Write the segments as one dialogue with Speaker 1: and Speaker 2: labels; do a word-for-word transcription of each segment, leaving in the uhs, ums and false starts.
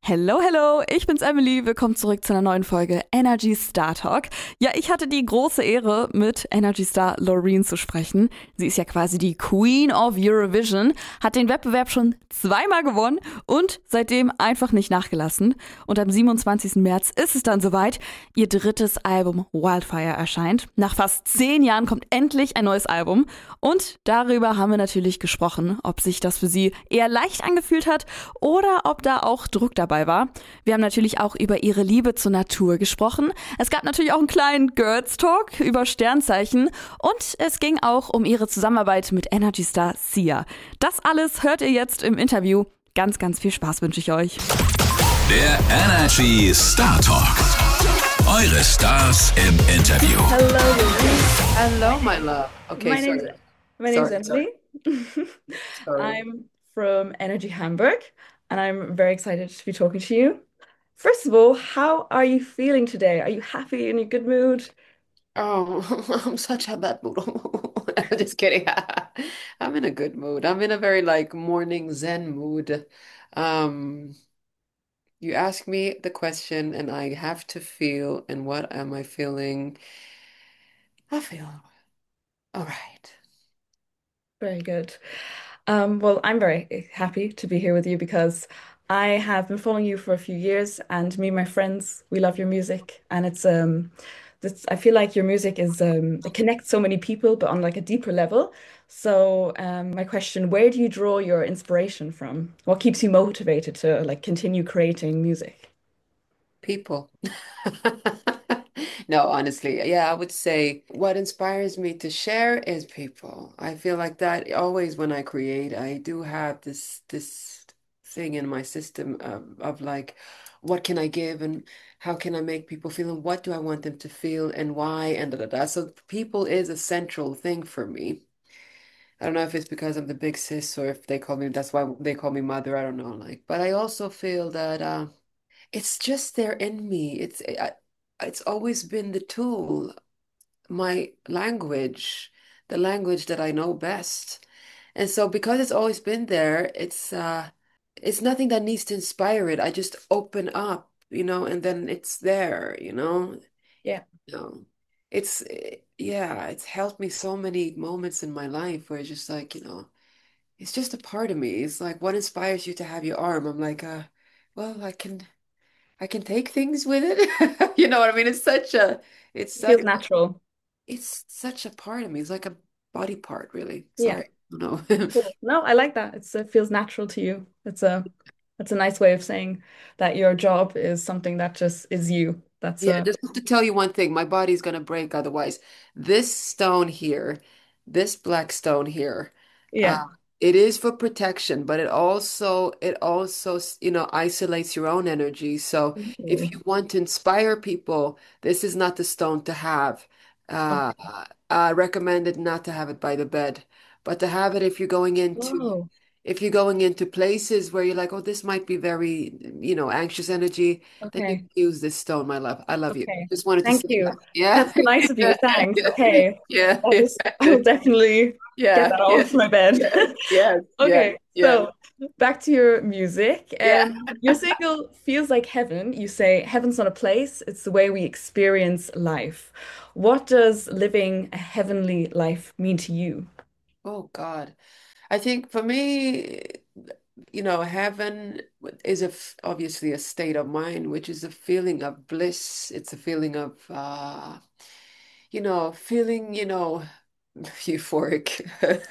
Speaker 1: Hello, hello, ich bin's Emily. Willkommen zurück zu einer neuen Folge Energy Star Talk. Ja, ich hatte die große Ehre, mit Energy Star Loreen zu sprechen. Sie ist ja quasi die Queen of Eurovision, hat den Wettbewerb schon zweimal gewonnen und seitdem einfach nicht nachgelassen. Und am siebenundzwanzigsten März ist es dann soweit. Ihr drittes Album Wildfire erscheint. Nach fast zehn Jahren kommt endlich ein neues Album. Und darüber haben wir natürlich gesprochen, ob sich das für sie eher leicht angefühlt hat oder ob da auch Druck dabei war. Wir haben natürlich auch über ihre Liebe zur Natur gesprochen. Es gab natürlich auch einen kleinen Girls Talk über Sternzeichen und es ging auch um ihre Zusammenarbeit mit Energy Star Sia. Das alles hört ihr jetzt im Interview. Ganz, ganz viel Spaß wünsche ich euch.
Speaker 2: Der Energy Star Talk. Eure Stars im Interview.
Speaker 3: Hello, Louise. Hello, my love. Okay,
Speaker 1: my
Speaker 3: sorry.
Speaker 1: name's, my name's
Speaker 3: Sorry,
Speaker 1: Emily.
Speaker 3: Sorry.
Speaker 1: I'm from Energy Hamburg, and I'm very excited to be talking to you. First of all, how are you feeling today? Are you happy, in a good mood?
Speaker 3: Oh, I'm such a bad mood. I'm just kidding. I'm in a good mood. I'm in a very like morning Zen mood. Um, you ask me the question and I have to feel, and what am I feeling? I feel all right.
Speaker 1: Very good. Um, well, I'm very happy to be here with you because I have been following you for a few years, and me and my friends, we love your music, and it's um, this, I feel like your music is um, it connects so many people, but on like a deeper level. So, um, my question, where do you draw your inspiration from? What keeps you motivated to like continue creating music?
Speaker 3: People. No, honestly, yeah, I would say what inspires me to share is people. I feel like that always when I create, I do have this this thing in my system of, of like, what can I give and how can I make people feel and what do I want them to feel and why and da da da. So people is a central thing for me. I don't know if it's because I'm the big sis or if they call me, that's why they call me mother. I don't know, like, but I also feel that uh it's just there in me. It's I, it's always been the tool, my language, the language that I know best. And so because it's always been there, it's uh it's nothing that needs to inspire it. I just open up, you know, and then it's there, you know.
Speaker 1: Yeah.
Speaker 3: You know. It's eh, yeah, it's helped me so many moments in my life where it's just like, you know, it's just a part of me. It's like what inspires you to have your arm? I'm like, uh, well, I can I can take things with it. You know what I mean? It's such a, it's
Speaker 1: It
Speaker 3: such,
Speaker 1: feels natural.
Speaker 3: it's such a part of me. It's like a body part, really.
Speaker 1: Yeah.
Speaker 3: Sorry. No.
Speaker 1: Cool. No, I like that. It's, it feels natural to you. It's a that's a nice way of saying that your job is something that just is you. That's
Speaker 3: Yeah,
Speaker 1: a
Speaker 3: just have to tell you one thing. My body's gonna break otherwise. This stone here, this black stone here,
Speaker 1: yeah.
Speaker 3: uh, it is for protection, but it also it also, you know, isolates your own energy. So if
Speaker 1: Ooh.
Speaker 3: you want to inspire people, this is not the stone to have. Uh,
Speaker 1: Okay.
Speaker 3: I recommend it not to have it by the bed, but to have it if you're going into
Speaker 1: Whoa.
Speaker 3: if you're going into places where you're like, oh, this might be very, you know, anxious energy, then you
Speaker 1: Okay.
Speaker 3: can use this stone, my love. I love you.
Speaker 1: Okay.
Speaker 3: Just wanted to
Speaker 1: Thank
Speaker 3: say
Speaker 1: you.
Speaker 3: that. Yeah.
Speaker 1: That's so nice of you. Thanks. Okay.
Speaker 3: Yeah.
Speaker 1: That is, I
Speaker 3: Yeah.
Speaker 1: will definitely get
Speaker 3: Yeah.
Speaker 1: that
Speaker 3: Yeah.
Speaker 1: off my bed.
Speaker 3: Yes. Yes. Yes.
Speaker 1: Okay.
Speaker 3: Yes.
Speaker 1: So back to your music.
Speaker 3: Yeah.
Speaker 1: Um, your single Feels Like Heaven. You say heaven's not a place, it's the way we experience life. What does living a heavenly life mean to you?
Speaker 3: Oh God. I think for me, you know, heaven is a f obviously a state of mind, which is a feeling of bliss. It's a feeling of uh, you know, feeling, you know, euphoric.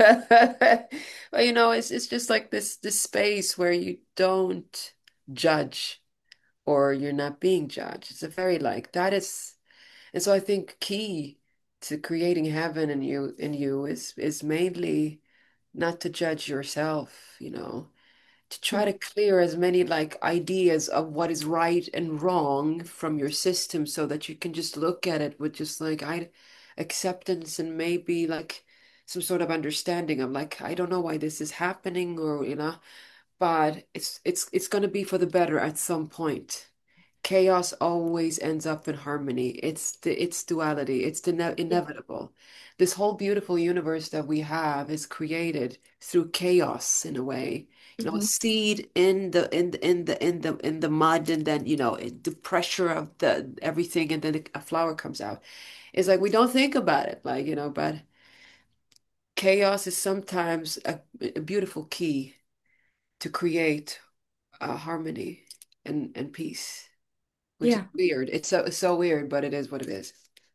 Speaker 3: But you know, it's it's just like this this space where you don't judge or you're not being judged. It's a very like that is, and so I think key to creating heaven in you in you is is mainly not to judge yourself, you know, to try to clear as many like ideas of what is right and wrong from your system so that you can just look at it with just like I acceptance and maybe like some sort of understanding of like I don't know why this is happening or you know, but it's it's it's going to be for the better at some point. Chaos always ends up in harmony. It's the it's duality. It's the ne inevitable. This whole beautiful universe that we have is created through chaos in a way. you know, a
Speaker 1: Mhm.
Speaker 3: seed in the in the in the in the in the mud, and then, you know, it- the pressure of the everything, and then a flower comes out. It's like we don't think about it, like, you know, but chaos is sometimes a, a beautiful key to create uh, harmony and and peace, which is
Speaker 1: Yeah.
Speaker 3: weird. It's so it's so weird, but it is what it is.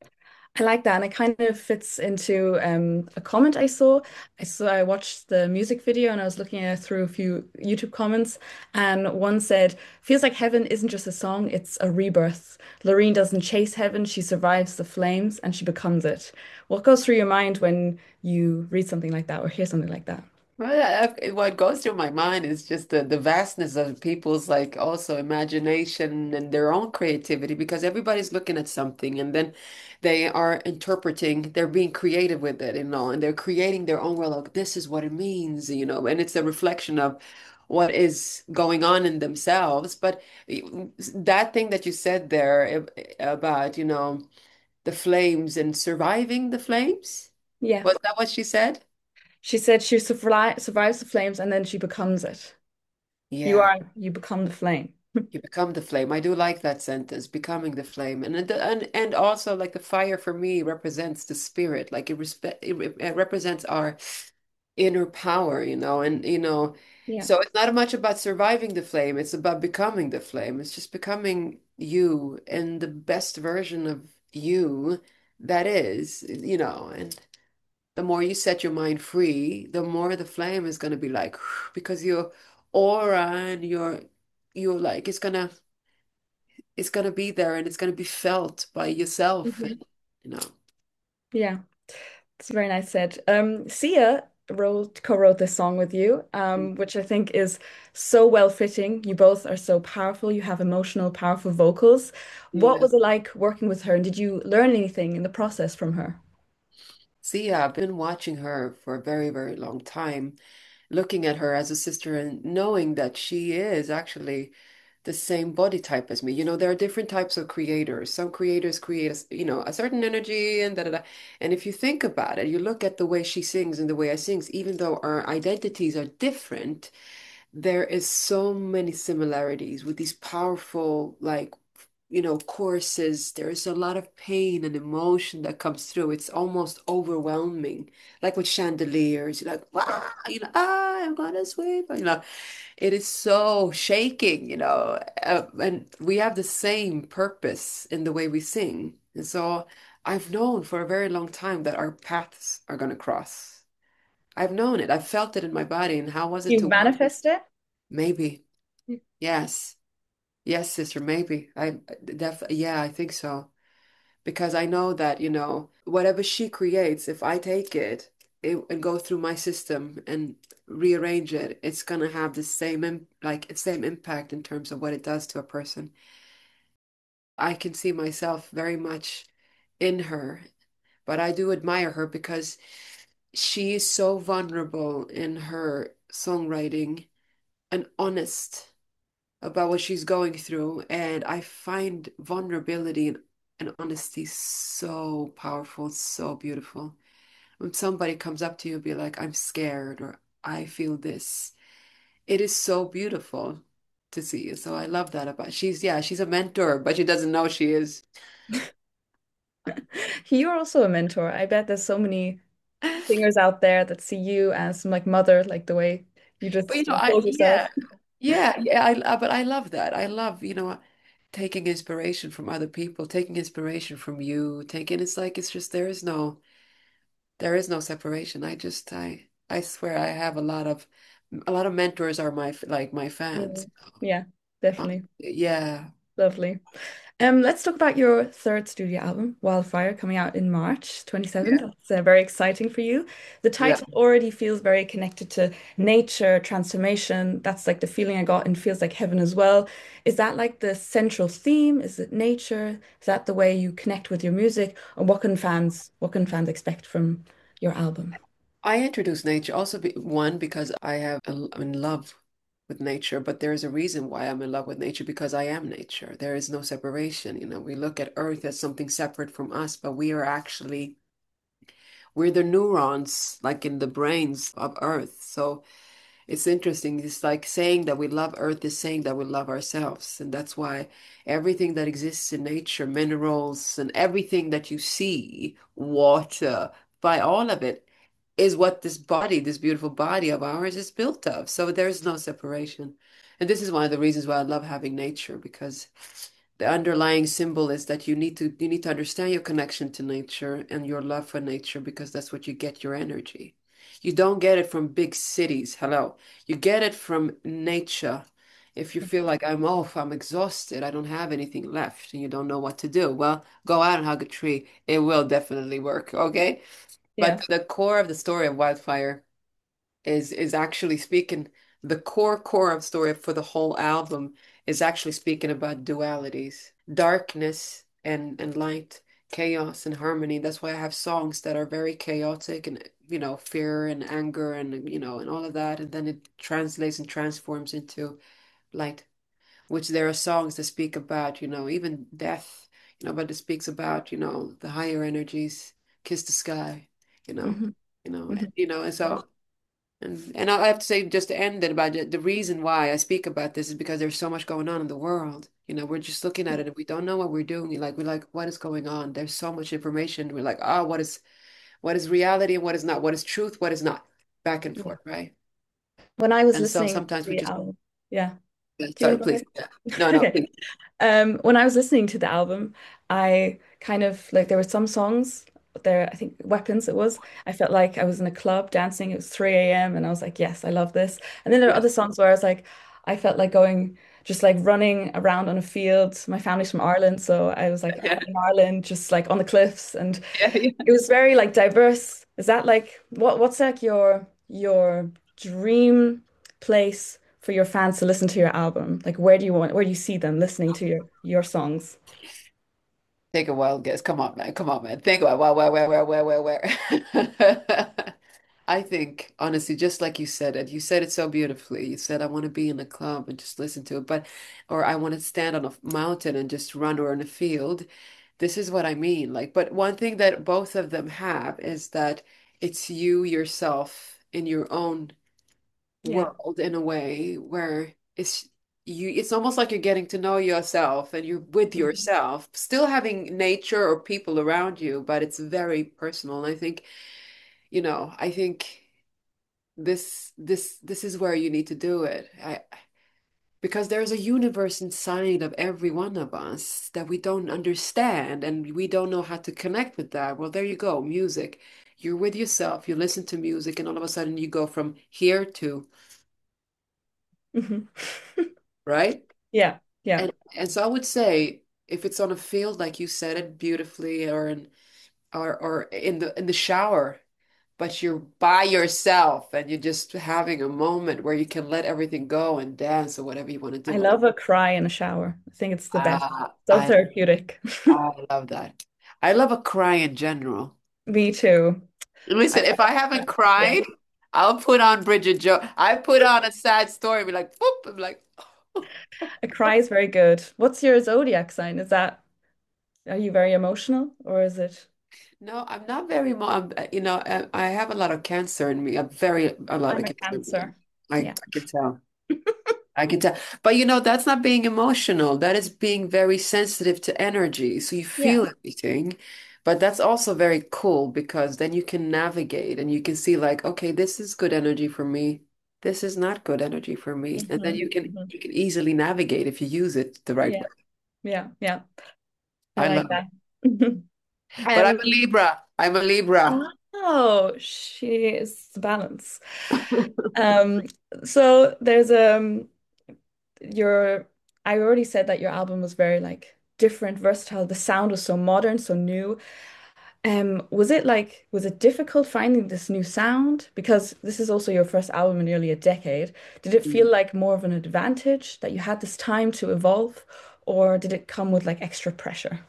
Speaker 1: I like that, and it kind of fits into um, a comment I saw. I saw I watched the music video, and I was looking at through a few YouTube comments, and one said, "Feels like heaven isn't just a song; it's a rebirth. Loreen doesn't chase heaven; she survives the flames, and she becomes it." What goes through your mind when you read something like that or hear something like that?
Speaker 3: Well, yeah, I- what goes through my mind is just the, the vastness of people's like also imagination and their own creativity, because everybody's looking at something and then they are interpreting, they're being creative with it, you know, and they're creating their own world. Like, this is what it means, you know, and it's a reflection of what is going on in themselves. But that thing that you said there about, you know, the flames and surviving the flames,
Speaker 1: Yeah.
Speaker 3: was that what she said?
Speaker 1: She said she survi survives the flames and then she becomes it. You
Speaker 3: Yeah.
Speaker 1: are, you become the flame.
Speaker 3: You become the flame. I do like that sentence, becoming the flame. And and and, and also like the fire for me represents the spirit. Like it respect it, re- it represents our inner power, you know, and you know,
Speaker 1: Yeah.
Speaker 3: so it's not much about surviving the flame, it's about becoming the flame. It's just becoming you and the best version of you that is, you know, and the more you set your mind free, the more the flame is going to be like, because your aura and your you're like it's gonna it's gonna be there and it's gonna be felt by yourself,
Speaker 1: Mhm.
Speaker 3: and you know.
Speaker 1: Yeah. It's very nice said. Um, Sia wrote co-wrote this song with you, um, which I think is so well fitting. You both are so powerful. You have emotional, powerful vocals. What
Speaker 3: Yeah.
Speaker 1: was it like working with her? And did you learn anything in the process from her?
Speaker 3: See, yeah, I've been watching her for a very, very long time, looking at her as a sister and knowing that she is actually the same body type as me. You know, there are different types of creators. Some creators create, a, you know, a certain energy and da da da. And if you think about it, you look at the way she sings and the way I sings, even though our identities are different, there is so many similarities with these powerful, like, you know, choruses. There's a lot of pain and emotion that comes through. It's almost overwhelming, like with chandeliers. You're like, wow, you know, ah, I'm gonna sweep. You know, it is so shaking, you know, uh, and we have the same purpose in the way we sing. And so I've known for a very long time that our paths are gonna cross. I've known it. I've felt it in my body. And how was it
Speaker 1: You
Speaker 3: to work?
Speaker 1: manifest it?
Speaker 3: Maybe. Yes. Yes, sister, maybe. I def yeah, I think so. Because I know that, you know, whatever she creates, if I take it, it and go through my system and rearrange it, it's gonna have the same im like same impact in terms of what it does to a person. I can see myself very much in her, but I do admire her because she is so vulnerable in her songwriting and honest about what she's going through. And I find vulnerability and, and honesty so powerful, so beautiful. When somebody comes up to you and be like, I'm scared or I feel this, it is so beautiful to see. So I love that about she's yeah, she's a mentor, but she doesn't know she is.
Speaker 1: You're also a mentor. I bet there's so many singers out there that see you as like mother, like the way you
Speaker 3: But you
Speaker 1: just
Speaker 3: know, I
Speaker 1: told yourself.
Speaker 3: yeah, yeah, yeah. I, I but I love that. I love, you know, taking inspiration from other people, taking inspiration from you, taking it's like it's just there is no there is no separation. I just I I swear I have a lot of a lot of mentors are my like my fans.
Speaker 1: Mm. Yeah,
Speaker 3: Uh,
Speaker 1: definitely.
Speaker 3: yeah,
Speaker 1: Lovely. Um, let's talk about your third studio album, Wildfire, coming out in March twenty-seventh.
Speaker 3: yeah,
Speaker 1: That's uh, very exciting for you. The
Speaker 3: yeah.
Speaker 1: title already feels very connected to nature, transformation. That's like the feeling I got and feels like heaven as well. Is that like the central theme? Is it nature? Is that the way you connect with your music? Or what can fans, what can fans expect from your album?
Speaker 3: I introduced nature also be, one because I have a, I'm in love with nature, but there is a reason why I'm in love with nature because I am nature. There is no separation. You know, we look at Earth as something separate from us, but we are actually we're the neurons like in the brains of Earth. So it's interesting. It's like saying that we love Earth is saying that we love ourselves. And that's why everything that exists in nature, minerals and everything that you see, water, by all of it, is what this body, this beautiful body of ours is built of. So there's no separation. And this is one of the reasons why I love having nature, because the underlying symbol is that you need to you need to understand your connection to nature and your love for nature, because that's what you get your energy. You don't get it from big cities. Hello. You get it from nature. If you feel like I'm off, I'm exhausted, I don't have anything left, and you don't know what to do, well, go out and hug a tree. It will definitely work, okay?
Speaker 4: Yeah.
Speaker 3: But the core of the story of Wildfire is is actually speaking, the core core of story for the whole album is actually speaking about dualities, darkness and and light, chaos and harmony. That's why I have songs that are very chaotic and, you know, fear and anger and, you know, and all of that, and then it translates and transforms into light, which there are songs that speak about, you know, even death, you know, but it speaks about, you know, the higher energies, kiss the sky, you know,
Speaker 4: Hmm.
Speaker 3: you know,
Speaker 4: Hmm.
Speaker 3: you know, and so and and I have to say, just to end it, about it, the reason why I speak about this is because there's so much going on in the world. You know, we're just looking at it and we don't know what we're doing. We're like, we're like, what is going on? There's so much information. We're like, oh, what is what is reality and what is not? What is truth? What is not? Back and
Speaker 4: Yeah.
Speaker 3: forth, right?
Speaker 4: When I was
Speaker 3: And so
Speaker 4: listening to
Speaker 3: sometimes we
Speaker 4: the
Speaker 3: just,
Speaker 4: album, yeah.
Speaker 3: yeah,
Speaker 4: Do you
Speaker 3: sorry,
Speaker 4: want to go
Speaker 3: please.
Speaker 4: ahead?
Speaker 3: Yeah. No, no,
Speaker 4: Okay.
Speaker 3: please.
Speaker 4: Um, when I was listening to the album, I kind of like there were some songs there, I think Weapons it was. I felt like I was in a club dancing. It was three a m and I was like, yes, I love this. And then there are
Speaker 3: Yeah.
Speaker 4: other songs where I was like, I felt like going just like running around on a field. My family's from Ireland, so I was like
Speaker 3: Yeah.
Speaker 4: out in Ireland, just like on the cliffs, and
Speaker 3: Yeah. Yeah.
Speaker 4: it was very like diverse. Is that like what what's like your your dream place for your fans to listen to your album? Like where do you want where do you see them listening to your your songs?
Speaker 3: Take a wild guess. Come on, man. Come on, man. Think about where, where, where, where, where, where, where. I think, honestly, just like you said it, you said it so beautifully. You said, I want to be in a club and just listen to it, but, or I want to stand on a mountain and just run or in a field. This is what I mean. Like, but one thing that both of them have is that it's you yourself in your own
Speaker 4: Yeah.
Speaker 3: world in a way where it's you it's almost like you're getting to know yourself and you're with
Speaker 4: Mhm.
Speaker 3: yourself, still having nature or people around you, but it's very personal. And I think, you know, I think this this this is where you need to do it. I Because there's a universe inside of every one of us that we don't understand and we don't know how to connect with that. Well, there you go, music. You're with yourself, you listen to music, and all of a sudden you go from here to,
Speaker 4: Mhm.
Speaker 3: right?
Speaker 4: Yeah. Yeah.
Speaker 3: And and so I would say if it's on a field like you said it beautifully, or in or or in the in the shower, but you're by yourself and you're just having a moment where you can let everything go and dance or whatever you want to
Speaker 4: I
Speaker 3: do.
Speaker 4: love a cry in a shower. I think it's the best.
Speaker 3: Ah,
Speaker 4: So
Speaker 3: I
Speaker 4: therapeutic.
Speaker 3: I love that. I love a cry in general.
Speaker 4: Me too. I
Speaker 3: Listen, if I haven't
Speaker 4: yeah.
Speaker 3: cried, I'll put on Bridget Jones. I put on a sad story, be like, whoop, I'm like,
Speaker 4: A cry is very good. What's your zodiac sign? Is that are you very emotional or is it
Speaker 3: no, I'm not very mo I'm, uh, you know, uh, I have a lot of cancer in me. A very a lot of
Speaker 4: I'm a
Speaker 3: cancer in me.
Speaker 4: Cancer.
Speaker 3: I,
Speaker 4: Yeah.
Speaker 3: I can tell. I can tell. But you know, that's not being emotional. That is being very sensitive to energy. So you
Speaker 4: Yeah.
Speaker 3: feel everything. But that's also very cool because then you can navigate and you can see like, okay, this is good energy for me. This is not good energy for me. And then
Speaker 4: Hmm.
Speaker 3: you can
Speaker 4: Hmm.
Speaker 3: you can easily navigate if you use it the right
Speaker 4: Yeah.
Speaker 3: way.
Speaker 4: Yeah. Yeah. I
Speaker 3: I
Speaker 4: like
Speaker 3: love it.
Speaker 4: that.
Speaker 3: But I'm
Speaker 4: Um,
Speaker 3: a Libra. I'm a Libra.
Speaker 4: oh, she is the balance. Um, so there's um your I already said that your album was very like different, versatile. The sound was so modern, so new. Um, was it like was it difficult finding this new sound? Because this is also your first album in nearly a decade. Did it feel like more of an advantage that you had this time to evolve, or did it come with like extra pressure?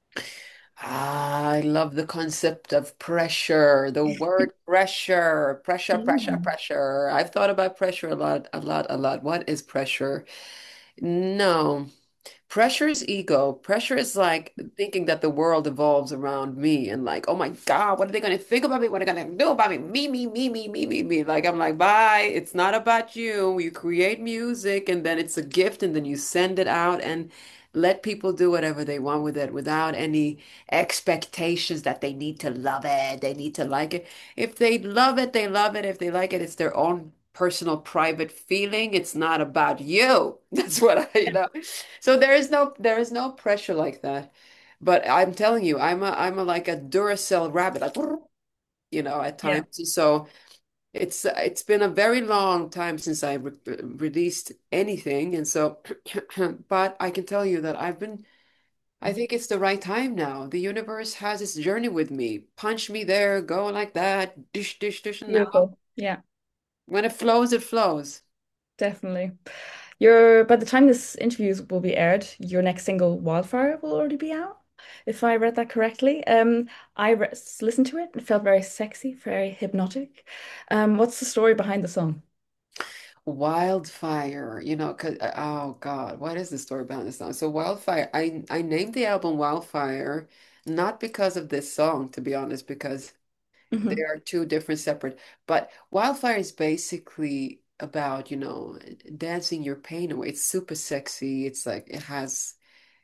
Speaker 3: Ah, I love the concept of pressure, the word pressure, pressure, pressure,
Speaker 4: Mm.
Speaker 3: pressure. I've thought about pressure a lot, a lot, a lot. What is pressure? No, Pressure is ego. Pressure is like thinking that the world evolves around me and like, oh my God, what are they going to think about me? What are they going to do about me? Me, me, me, me, me, me, me. Like, I'm like, bye. It's not about you. You create music and then it's a gift and then you send it out and let people do whatever they want with it without any expectations that they need to love it. They need to like it. If they love it, they love it. If they like it, it's their own personal private feeling. It's not about you. That's what I, you know. So there is no there is no pressure like that. But I'm telling you, I'm a I'm a like a Duracell rabbit, like, you know, at
Speaker 4: Yeah.
Speaker 3: times. So it's it's been a very long time since I re released anything, and so, but I can tell you that I've been. I think it's the right time now. The universe has its journey with me. Punch me there, go like that, dish, dish, dish, and now
Speaker 4: Beautiful. Yeah,
Speaker 3: when it flows, it flows.
Speaker 4: definitely. Your by the time this interview will be aired, your next single, Wildfire, will already be out, if I read that correctly. Um, I re listened to it and it felt very sexy, very hypnotic. Um, what's the story behind the song?
Speaker 3: Wildfire, you know, cause oh God, what is the story behind this song? So Wildfire, I I named the album Wildfire not because of this song, to be honest, because they
Speaker 4: Hmm.
Speaker 3: are two different separate. But Wildfire is basically about, you know, dancing your pain away. It's super sexy. It's like it has,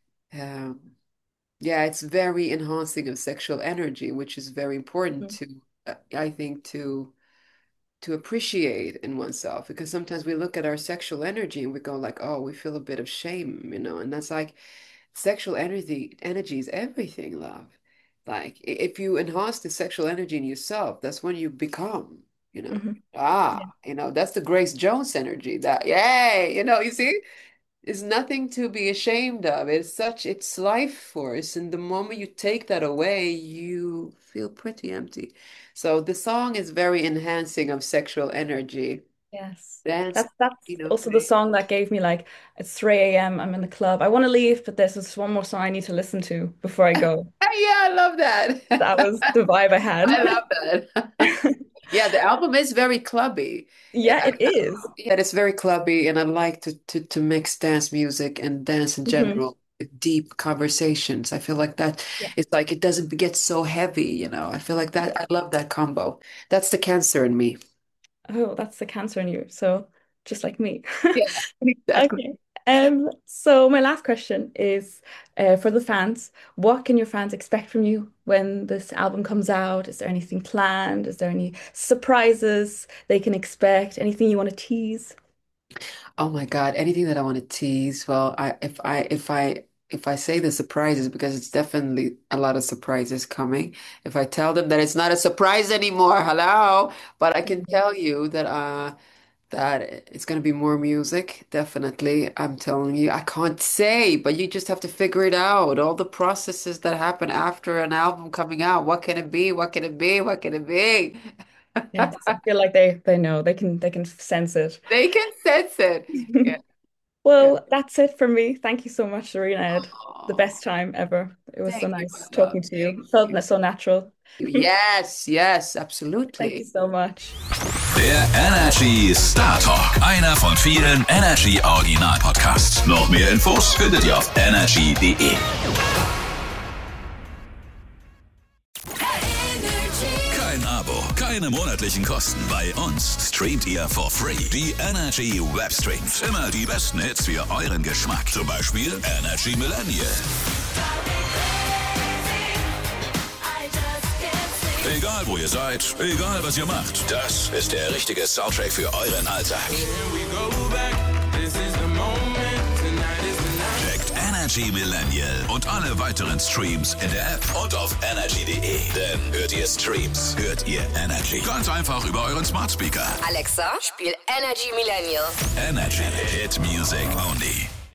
Speaker 3: um, yeah, it's very enhancing of sexual energy, which is very important to, uh, I think, to to appreciate in oneself because sometimes we look at our sexual energy and we go like, oh, we feel a bit of shame, you know, and that's like sexual energy energy is everything, love. Like i- if you enhance the sexual energy in yourself, that's when you become, you know,
Speaker 4: Hmm.
Speaker 3: ah,
Speaker 4: Yeah.
Speaker 3: you know, that's the Grace Jones energy that, yay, you know, you see, it's nothing to be ashamed of. It's such, it's life force. And the moment you take that away, you feel pretty empty. So the song is very enhancing of sexual energy.
Speaker 4: Yes.
Speaker 3: Dance,
Speaker 4: That's that's
Speaker 3: you know,
Speaker 4: also the song that gave me like it's three a m. I'm in the club. I want to leave, but there's this one more song I need to listen to before I go.
Speaker 3: yeah, I love
Speaker 4: That
Speaker 3: that.
Speaker 4: was the vibe I had.
Speaker 3: I love that. Yeah, the album is very clubby. And
Speaker 4: Yeah,
Speaker 3: I,
Speaker 4: it is.
Speaker 3: yeah, it's very clubby, and I like to, to to mix dance music and dance in
Speaker 4: Hmm.
Speaker 3: general with deep conversations. I feel like that
Speaker 4: Yeah.
Speaker 3: it's like it doesn't get so heavy, you know. I feel like that
Speaker 4: Yeah.
Speaker 3: I love that combo. That's the cancer in me.
Speaker 4: Oh, that's the cancer in you. So just like me.
Speaker 3: Yeah, exactly.
Speaker 4: Okay. Um, so my last question is uh, for the fans, what can your fans expect from you when this album comes out? Is there anything planned? Is there any surprises they can expect? Anything you want to tease?
Speaker 3: Oh my God, anything that I want to tease. Well, I if I if I if I say the surprises because it's definitely a lot of surprises coming. If I tell them that it's not a surprise anymore, hello, but I can tell you that uh that it's going to be more music, definitely. I'm telling you, I can't say, but you just have to figure it out. All the processes that happen after an album coming out. What can it be? What can it be? What can it be?
Speaker 4: Yes, I feel like they they know they can they can sense it.
Speaker 3: They can sense it. Yeah. Yeah.
Speaker 4: Well, that's it for me. Thank you so much, Serena. I had the
Speaker 3: Oh,
Speaker 4: best time ever. It was so
Speaker 3: thank you, my
Speaker 4: nice
Speaker 3: love.
Speaker 4: talking to you.
Speaker 3: Thank
Speaker 4: It felt
Speaker 3: you.
Speaker 4: so natural.
Speaker 3: Yes, yes,
Speaker 4: Thank you
Speaker 3: absolutely.
Speaker 4: so much.
Speaker 2: Der Energy Star Talk, einer von vielen Energy Original Podcasts. Noch mehr Infos findet ihr auf energy punkt de. Kein Abo, keine monatlichen Kosten. Bei uns streamt ihr for free die Energy Webstreams. Immer die besten Hits für euren Geschmack. Zum Beispiel Energy Millennial. Egal wo ihr seid, egal was ihr macht, das ist der richtige Soundtrack für euren Alltag. Checkt Energy Millennial und alle weiteren Streams in der App und auf energy punkt de. Denn hört ihr Streams, hört ihr Energy. Ganz einfach über euren Smart Speaker.
Speaker 5: Alexa, spiel Energy Millennial.
Speaker 2: Energy Hit Music Only.